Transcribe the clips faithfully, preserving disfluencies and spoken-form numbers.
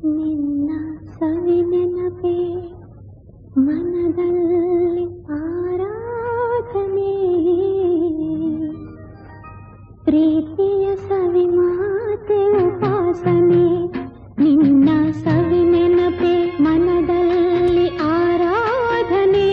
ನಿನ್ನ ಸವಿ ನೆನಪೇ ಮನದಲ್ಲಿ ಆರಾಧನೆ, ಪ್ರೀತಿಯ ಸವಿ ಮಾತೆ ಉಪಾಸನೆ. ನಿನ್ನ ಸವಿ ನೆನಪೇ ಮನದಲ್ಲಿ ಆರಾಧನೆ,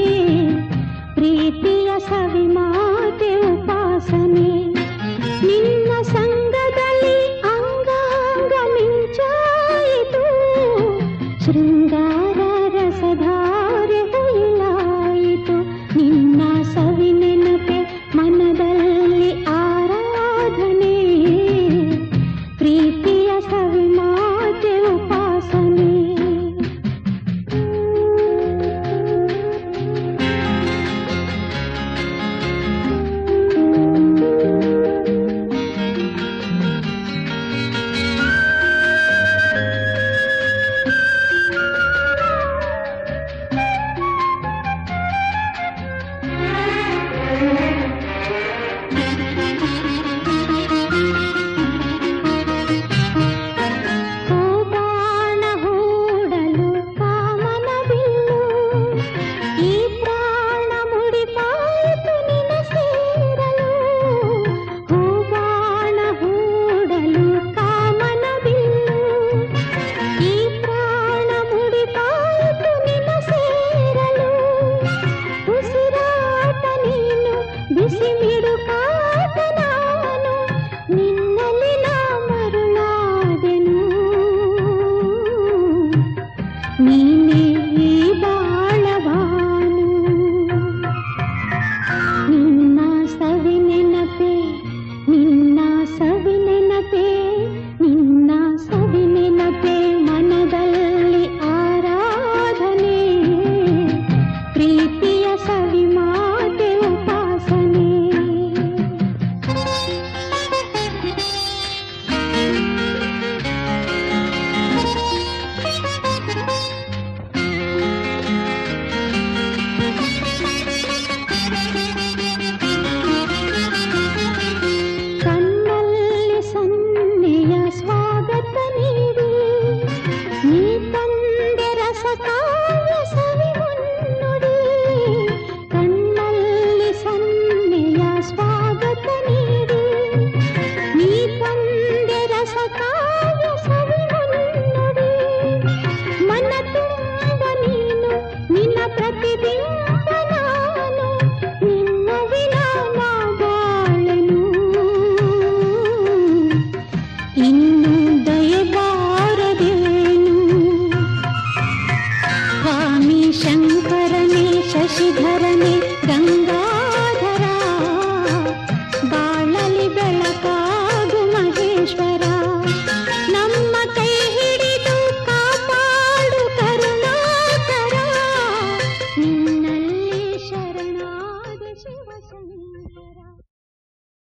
ಪ್ರೀತಿಯ ಸವಿ ಮಾತೆ ಉಪಾಸನೆ. ನಿನ್ನ ಸಂಗದಲ್ಲಿ ಅಂಗಾಂಗ ಮಿಂಚಾಯಿತು, ಶೃಂಗಾರ ರಸಧಾರೆ ಹೊಯ್ಲಾಯಿತು. ನಿನ್ನ ಸವಿ ನೆನಪೆ ಮನದಲ್ಲಿ ಆರಾಧನೆ, ಪ್ರೀತಿಯ ಸವಿ ಮಾತೆ ಉಪಾಸನೆ. ನೀನೇ ಈ ಬಾಳವಾನು. ನಿನ್ನ ಸವಿ ನೆನಪೇ, ನಿನ್ನ ಸವಿ ನೆನಪೇ, ನಿನ್ನ ಸವಿ ನೆನಪೇ ಮನದಲ್ಲಿ ಆರಾಧನೆ, ಪ್ರೀತಿಯ ಸವಿ ಮಾತೆ ಉಪಾಸನೆ. ಇನ್ನು ದಯಬಾರದೇನು ಸ್ವಾಮಿ ಶಂಕರನೇ ಶಶಿಧರನೇ